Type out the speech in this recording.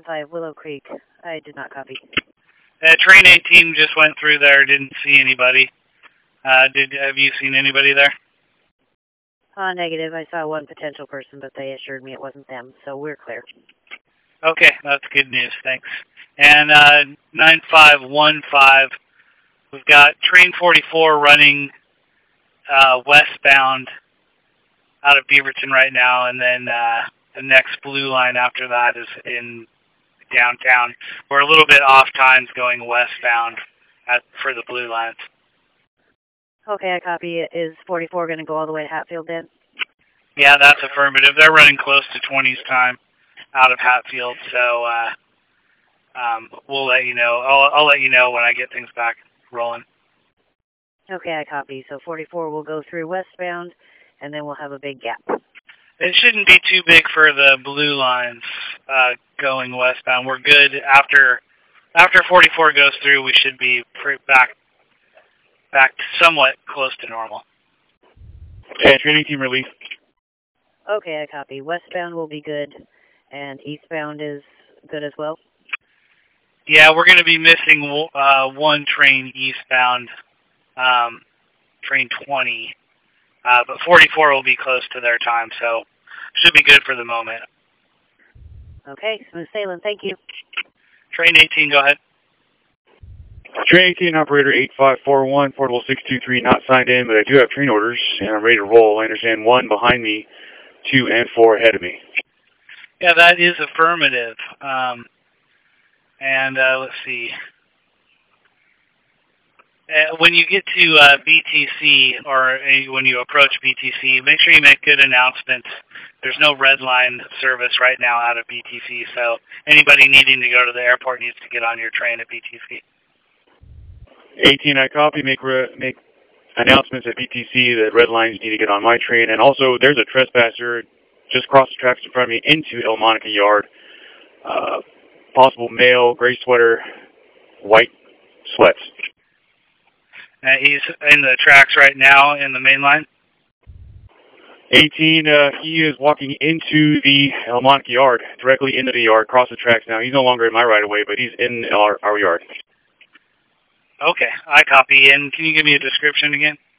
5 Willow Creek. I did not copy. Train 18 just went through there, didn't see anybody. Have you seen anybody there? Negative. I saw one potential person, but they assured me it wasn't them, so we're clear. Okay, that's good news, thanks. And 9515, we've got train 44 running westbound out of Beaverton right now, and then the next blue line after that is in downtown. We're a little bit off times going westbound for the blue lines. Okay, I copy. Is 44 going to go all the way to Hatfield then? Yeah, that's affirmative. They're running close to 20's time out of Hatfield, so we'll let you know. I'll let you know when I get things back rolling. Okay, I copy. So 44 will go through westbound, and then we'll have a big gap. It shouldn't be too big for the blue lines going westbound. We're good. After 44 goes through, we should be back somewhat close to normal. Okay, training team release. Okay, I copy. Westbound will be good, and eastbound is good as well? Yeah, we're going to be missing one train eastbound, train 20, but 44 will be close to their time, so should be good for the moment. Okay, smooth sailing. Thank you. Train 18, go ahead. Train 18, operator 8541, portable 623, not signed in, but I do have train orders, and I'm ready to roll. I understand 1 behind me, 2 and 4 ahead of me. Yeah, that is affirmative. Let's see. When you get to BTC, or when you approach BTC, make sure you make good announcements. There's no red line service right now out of BTC, so anybody needing to go to the airport needs to get on your train at BTC. 18, I copy. Make announcements at BTC that red lines need to get on my train. And also, there's a trespasser just across the tracks in front of me into El Monica Yard. Possible male, gray sweater, white sweats. He's in the tracks right now in the main line. 18, he is walking into the El Monica Yard, directly into the yard, across the tracks now. He's no longer in my right-of-way, but he's in our yard. Okay, I copy. And can you give me a description again?